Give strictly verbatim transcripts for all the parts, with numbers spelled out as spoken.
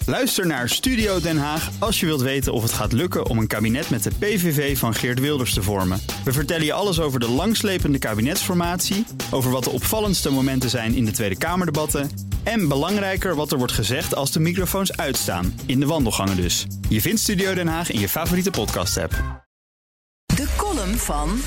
Luister naar Studio Den Haag als je wilt weten of het gaat lukken om een kabinet met de P V V van Geert Wilders te vormen. We vertellen je alles over de langslepende kabinetsformatie, over wat de opvallendste momenten zijn in de Tweede Kamerdebatten en belangrijker wat er wordt gezegd als de microfoons uitstaan, in de wandelgangen dus. Je vindt Studio Den Haag in je favoriete podcast-app. De column van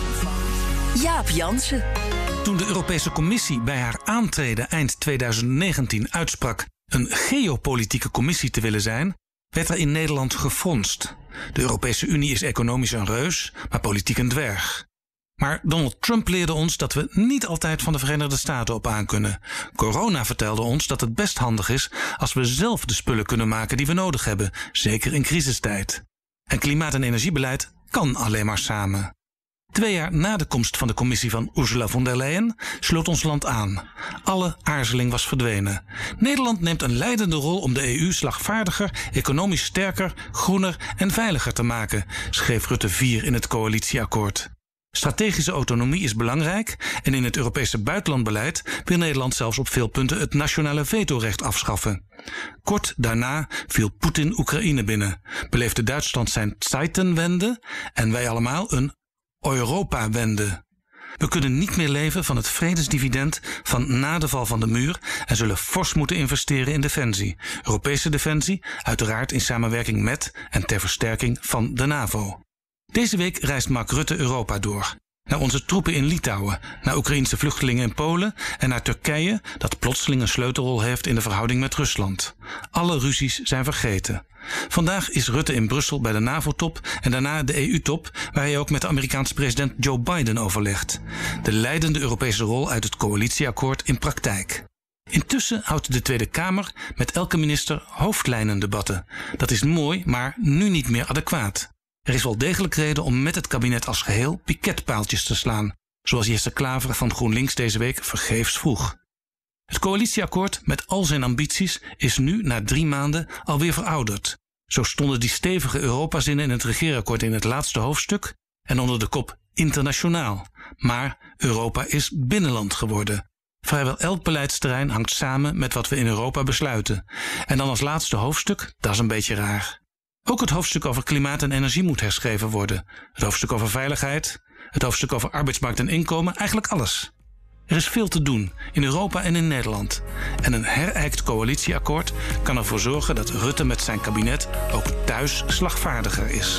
Jaap Jansen. Toen de Europese Commissie bij haar aantreden eind tweeduizend negentien uitsprak een geopolitieke commissie te willen zijn, werd er in Nederland gefronst. De Europese Unie is economisch een reus, maar politiek een dwerg. Maar Donald Trump leerde ons dat we niet altijd van de Verenigde Staten op aan kunnen. Corona vertelde ons dat het best handig is als we zelf de spullen kunnen maken die we nodig hebben, zeker in crisistijd. En klimaat- en energiebeleid kan alleen maar samen. Twee jaar na de komst van de commissie van Ursula von der Leyen sloot ons land aan. Alle aarzeling was verdwenen. Nederland neemt een leidende rol om de E U slagvaardiger, economisch sterker, groener en veiliger te maken, schreef Rutte vier in het coalitieakkoord. Strategische autonomie is belangrijk en in het Europese buitenlandbeleid wil Nederland zelfs op veel punten het nationale vetorecht afschaffen. Kort daarna viel Poetin Oekraïne binnen, beleefde Duitsland zijn Zeitenwende en wij allemaal een Europa-wende. We kunnen niet meer leven van het vredesdividend van na de val van de muur en zullen fors moeten investeren in defensie. Europese defensie, uiteraard in samenwerking met en ter versterking van de NAVO. Deze week reist Mark Rutte Europa door. Naar onze troepen in Litouwen, naar Oekraïense vluchtelingen in Polen en naar Turkije, dat plotseling een sleutelrol heeft in de verhouding met Rusland. Alle ruzies zijn vergeten. Vandaag is Rutte in Brussel bij de NAVO-top en daarna de E U-top, waar hij ook met de Amerikaanse president Joe Biden overlegt. De leidende Europese rol uit het coalitieakkoord in praktijk. Intussen houdt de Tweede Kamer met elke minister hoofdlijnendebatten. Dat is mooi, maar nu niet meer adequaat. Er is wel degelijk reden om met het kabinet als geheel piketpaaltjes te slaan, zoals Jesse Klaver van GroenLinks deze week vergeefs vroeg. Het coalitieakkoord met al zijn ambities is nu na drie maanden alweer verouderd. Zo stonden die stevige Europazinnen in het regeerakkoord in het laatste hoofdstuk en onder de kop internationaal. Maar Europa is binnenland geworden. Vrijwel elk beleidsterrein hangt samen met wat we in Europa besluiten. En dan als laatste hoofdstuk, dat is een beetje raar. Ook het hoofdstuk over klimaat en energie moet herschreven worden. Het hoofdstuk over veiligheid, het hoofdstuk over arbeidsmarkt en inkomen, eigenlijk alles. Er is veel te doen, in Europa en in Nederland. En een herijkt coalitieakkoord kan ervoor zorgen dat Rutte met zijn kabinet ook thuis slagvaardiger is.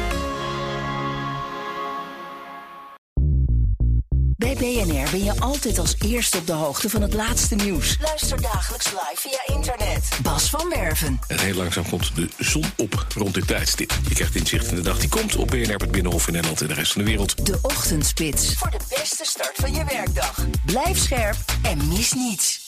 Bij B N R ben je altijd als eerste op de hoogte van het laatste nieuws. Luister dagelijks live via internet. Bas van Werven. En heel langzaam komt de zon op rond dit tijdstip. Je krijgt inzicht in de dag die komt op B N R, het Binnenhof in Nederland en de rest van de wereld. De Ochtendspits. Voor de beste start van je werkdag. Blijf scherp en mis niets.